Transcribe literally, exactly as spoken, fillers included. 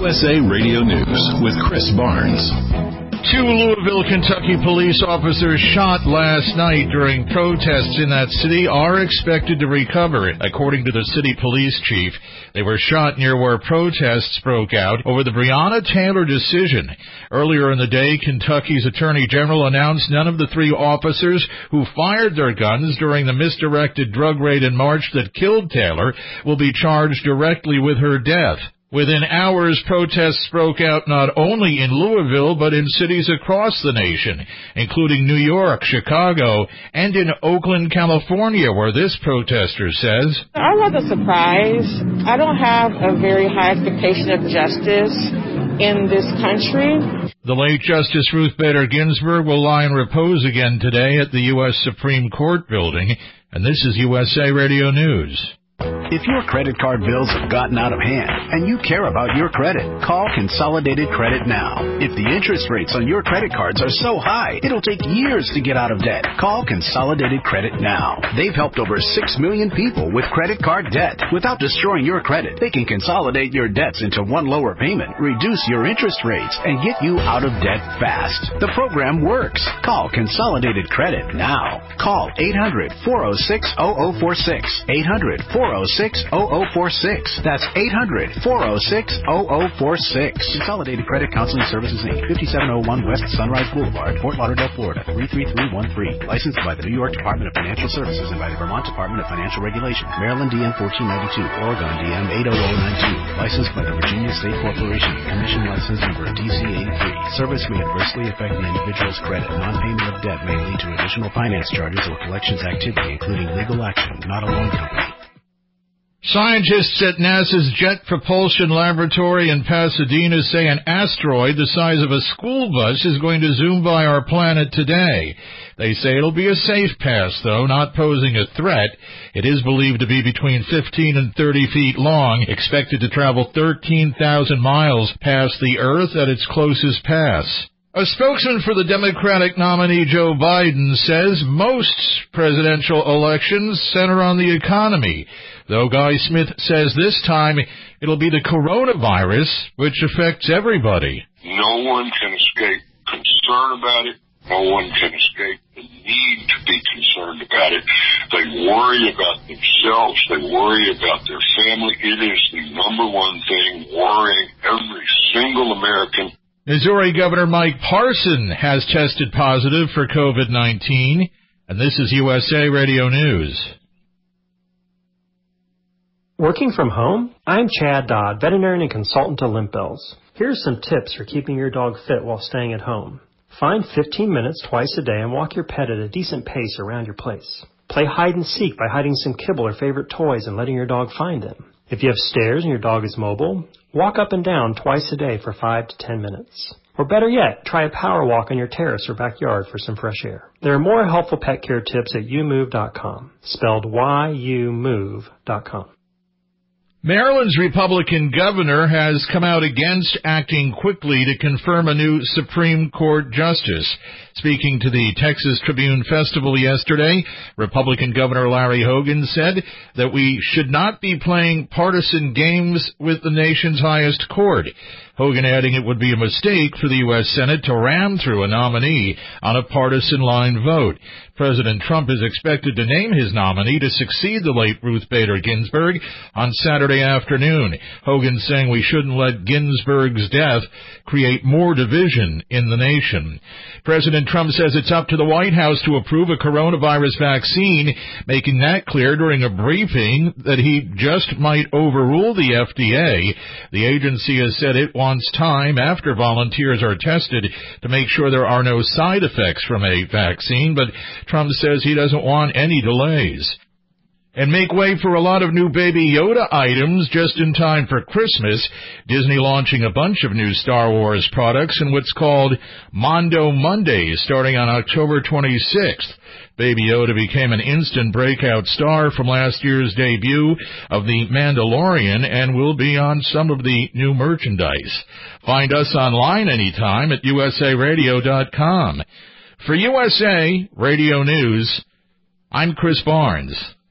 U S A Radio News with Chris Barnes. Two Louisville, Kentucky police officers shot last night during protests in that city are expected to recover. According to the city police chief, they were shot near where protests broke out over the Breonna Taylor decision. Earlier in the day, Kentucky's Attorney General announced none of the three officers who fired their guns during the misdirected drug raid in March that killed Taylor will be charged directly with her death. Within hours, protests broke out not only in Louisville, but in cities across the nation, including New York, Chicago, and in Oakland, California, where this protester says, I wasn't surprised. I don't have a very high expectation of justice in this country. The late Justice Ruth Bader Ginsburg will lie in repose again today at the U S Supreme Court building, and this is U S A Radio News. If your credit card bills have gotten out of hand and you care about your credit, call Consolidated Credit now. If the interest rates on your credit cards are so high, it'll take years to get out of debt. Call Consolidated Credit now. They've helped over six million people with credit card debt. Without destroying your credit, they can consolidate your debts into one lower payment, reduce your interest rates, and get you out of debt fast. The program works. Call Consolidated Credit now. Call eight hundred, four oh six, oh oh four six. eight hundred, four oh six, oh oh four six. That's eight hundred, four oh six, oh oh four six. Consolidated Credit Counseling Services, Incorporated, fifty-seven oh one West Sunrise Boulevard, Fort Lauderdale, Florida, three three three one three. Licensed by the New York Department of Financial Services and by the Vermont Department of Financial Regulation. Maryland D M fourteen ninety-two, Oregon D M eight oh oh nine two. Licensed by the Virginia State Corporation. Commission license number D C eighty-three. Service may adversely affect the individual's credit. Non-payment of debt may lead to additional finance charges or collections activity, including legal action, not a loan company. Scientists at NASA's Jet Propulsion Laboratory in Pasadena say an asteroid the size of a school bus is going to zoom by our planet today. They say it'll be a safe pass, though, not posing a threat. It is believed to be between fifteen and thirty feet long, expected to travel thirteen thousand miles past the Earth at its closest pass. A spokesman for the Democratic nominee Joe Biden says most presidential elections center on the economy, though Guy Smith says this time it'll be the coronavirus, which affects everybody. No one can escape concern about it. No one can escape the need to be concerned about it. They worry about themselves. They worry about their family. It is the number one thing worrying every single American. Missouri Governor Mike Parson has tested positive for COVID nineteen, and this is U S A Radio News. Working from home? I'm Chad Dodd, veterinarian and consultant to Limp Bells. Here's some tips for keeping your dog fit while staying at home. Find fifteen minutes twice a day and walk your pet at a decent pace around your place. Play hide and seek by hiding some kibble or favorite toys and letting your dog find them. If you have stairs and your dog is mobile, walk up and down twice a day for five to ten minutes. Or better yet, try a power walk on your terrace or backyard for some fresh air. There are more helpful pet care tips at you move dot com, spelled Y U move dot com. Maryland's Republican governor has come out against acting quickly to confirm a new Supreme Court justice. Speaking to the Texas Tribune Festival yesterday, Republican Governor Larry Hogan said that we should not be playing partisan games with the nation's highest court. Hogan adding it would be a mistake for the U S Senate to ram through a nominee on a partisan line vote. President Trump is expected to name his nominee to succeed the late Ruth Bader Ginsburg on Saturday afternoon. Hogan saying we shouldn't let Ginsburg's death create more division in the nation. President Trump says it's up to the White House to approve a coronavirus vaccine, making that clear during a briefing that he just might overrule the F D A. The agency has said it wants time after volunteers are tested to make sure there are no side effects from a vaccine, but Trump says he doesn't want any delays. And make way for a lot of new Baby Yoda items just in time for Christmas. Disney launching a bunch of new Star Wars products in what's called Mondo Mondays starting on October twenty-sixth. Baby Yoda became an instant breakout star from last year's debut of The Mandalorian and will be on some of the new merchandise. Find us online anytime at U S A radio dot com. For U S A Radio News, I'm Chris Barnes.